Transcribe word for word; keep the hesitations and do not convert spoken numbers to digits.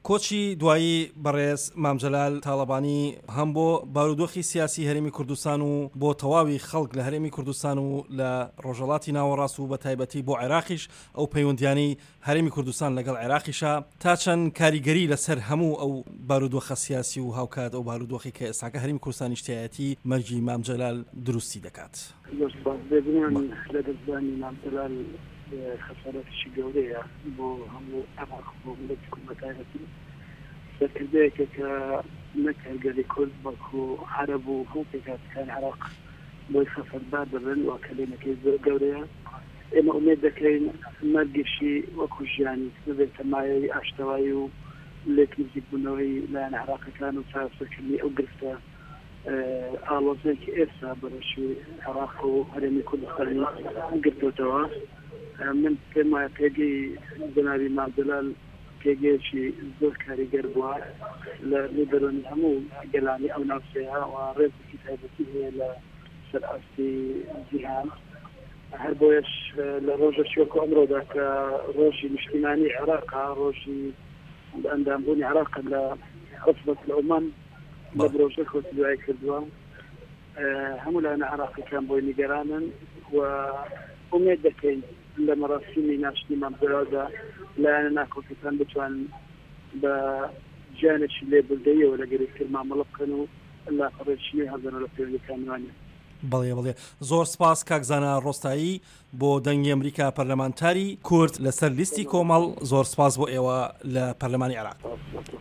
کۆچی دوایی بەڕێز مامجەلال تاڵەبانی هەم بۆ بارودۆخی سیاسی هەرێمی کوردستان و بۆ تەواوی خەڵک لە هەرێمی کوردستان و لە ڕۆژهەڵاتی ناوەڕاست و بە تایبەتی بۆ عێراقیش ئەو پەیوەندیانەی هەرێمی کوردستان لەگەڵ عێراقیشە تا چەند کاریگەری لەسەر هەموو ئەو بارودۆخە سیاسی و هاوکات ئەو بارودۆخی کە ئێستاکە هەرێمی کوردستانی شتایەتی مەرجی مامجەلال دروستی دەکات. لە دەستدانی مامجەلال خەسارەتێکی گەورەیە بۆ هەموو عێراق بۆ ملەتی کوردەکانەتی سەرکردەیەکە کە نەک هەرگەلی کورد بەڵکو عەرەب و هەموو پێکهاتەکانی عێراق بۆی خەسەربار دەبن و کلێنەکەی زۆر گەورەیە. ئێمە ئومێد دەکەین مەرگیشی وەکو ژیانی ببێتە مایەی ئاشتەوایی و لێک نزیک بوونەوەی لایەن عێراقیەکان و چارەسەرکردنی ئەو گرفتە ئاڵۆزەیەکی ئێستا بەرەشی عێراق و هەرێمی کوردستانی گرتوتەوە. من پێم وایە پێگەی جەنابی مامجەلال پێگەیەکی زۆر کاریگەر بووە لە ڕێبەرۆنی هەموو گەلانی ئەو ناوچەیە و ڕێزێکی تایبەتی هەیە لە سەر ئاستی جیهان. هەر بۆیەش لە ڕۆژێکی وەکو ئەمڕۆدا کە ڕۆژی نیشتیمانی عێراقا ڕۆژی ئەندامبوونی عێراق لە عوسبەت لە عومان لە ڕۆژە خۆتی دوای کردووە. هەموو لایەنە عێراقیەکان بۆی نیگەرانن و ئومێد دەکەین لە مەراسیمی ناشتنی مامجەلالدا لایەنە ناکۆکیەکان بتوانن بە گیانێکی لێبوردەیەوە لە گەرەکتر مامەڵە بکەن و لاپەڕێکی هەڵدەنەوە لە پەیوەندیەکانوانە. بەڵێ بڵێ زۆر سپاس کاکزانە ڕۆستایی بۆ دەنگی ئەمریکا پەرلەمانتاری کورد لەسەر لیستی کۆمەڵ. زۆر سپاس بۆ ئێوە لە پەرلەمانی عێراق.